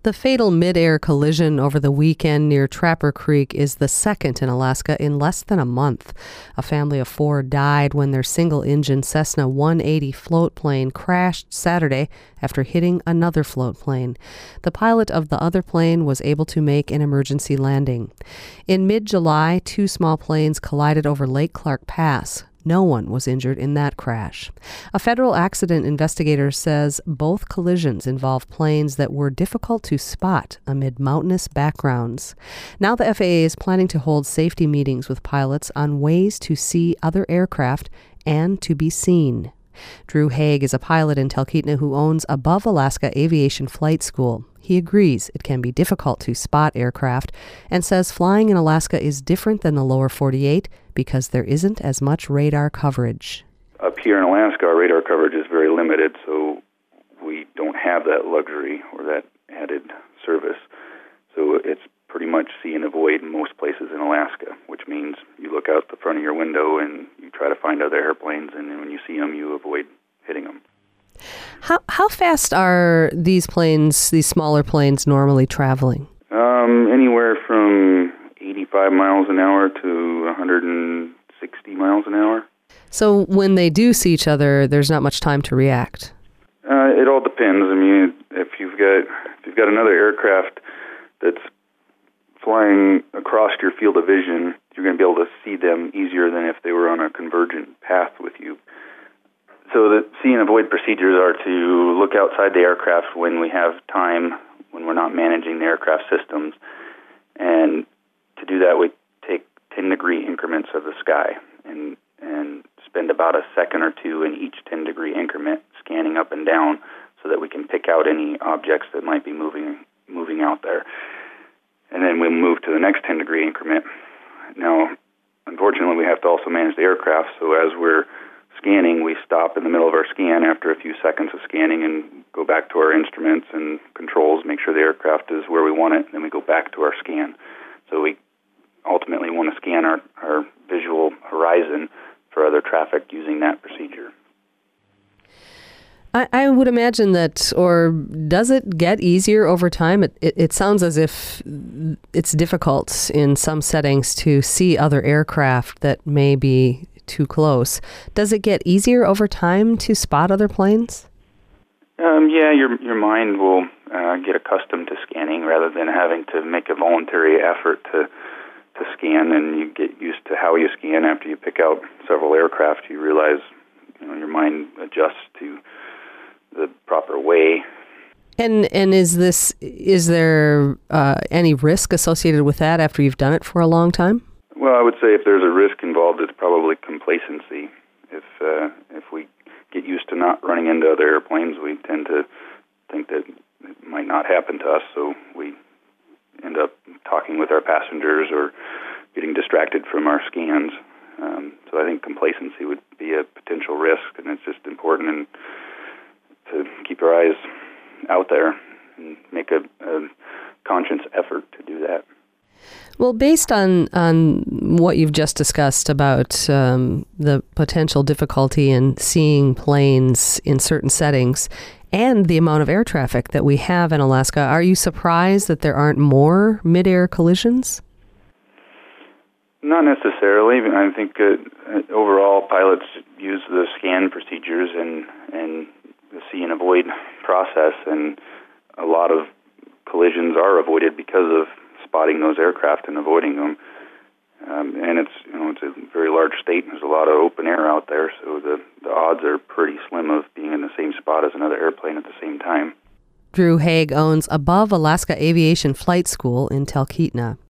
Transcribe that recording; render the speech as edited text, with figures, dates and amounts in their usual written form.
The fatal mid-air collision over the weekend near Trapper Creek is the second in Alaska in less than a month. A family of 4 died when their single-engine Cessna 180 float plane crashed Saturday after hitting another float plane. The pilot of the other plane was able to make an emergency landing. In mid-July, 2 small planes collided over Lake Clark Pass. No one was injured in that crash. A federal accident investigator says both collisions involve planes that were difficult to spot amid mountainous backgrounds. Now the FAA is planning to hold safety meetings with pilots on ways to see other aircraft and to be seen. Drew Haig is a pilot in Talkeetna who owns Above Alaska Aviation Flight School. He agrees it can be difficult to spot aircraft and says flying in Alaska is different than the lower 48 because there isn't as much radar coverage. Up here in Alaska, our radar coverage is very limited, so we don't have that luxury or that added service. So it's pretty much see and avoid in most places in Alaska, which means you look out the front of your window and you try to find other airplanes, and then when you see them, you avoid hitting them. How fast are these planes, these smaller planes, normally traveling? Anywhere from 85 miles an hour to 160 miles an hour. So when they do see each other, there's not much time to react. It all depends. I mean, if you've got another aircraft that's flying across your field of vision, you're going to be able to see them easier than if they were on a convergent path with you. So the see and avoid procedures are to look outside the aircraft when we have time, when we're not managing the aircraft systems. And to do that, we take 10-degree increments of the sky and spend about a second or two in each 10-degree increment scanning up and down so that we can pick out any objects that might be moving out there. And then we move to the next 10-degree increment. Now, unfortunately, we have to also manage the aircraft, so as we're scanning, we stop in the middle of our scan after a few seconds of scanning and go back to our instruments and controls, make sure the aircraft is where we want it, and then we go back to our scan. So we ultimately want to scan our visual horizon for other traffic using that procedure. I would imagine that, or does it get easier over time? It sounds as if it's difficult in some settings to see other aircraft that may be too close. Does it get easier over time to spot other planes? Yeah, your mind will get accustomed to scanning rather than having to make a voluntary effort to scan, and you get used to how you scan. After you pick out several aircraft, you realize your mind adjusts to the proper way. And is there any risk associated with that after you've done it for a long time? Well, I would say if there's a risk involved, it's probably complacency. If we get used to not running into other airplanes, we tend to think that it might not happen to us, so we end up talking with our passengers or getting distracted from our scans. So I think complacency would be a potential risk, and it's just important to keep our eyes out there and make a conscious effort to do that. Well, based on what you've just discussed about the potential difficulty in seeing planes in certain settings and the amount of air traffic that we have in Alaska, are you surprised that there aren't more mid-air collisions? Not necessarily. I think overall pilots use the scan procedures and the see and avoid process, and a lot of collisions are avoided because of spotting those aircraft and avoiding them. And it's a very large state, and there's a lot of open air out there, so the odds are pretty slim of being in the same spot as another airplane at the same time. Drew Haig owns Above Alaska Aviation Flight School in Talkeetna.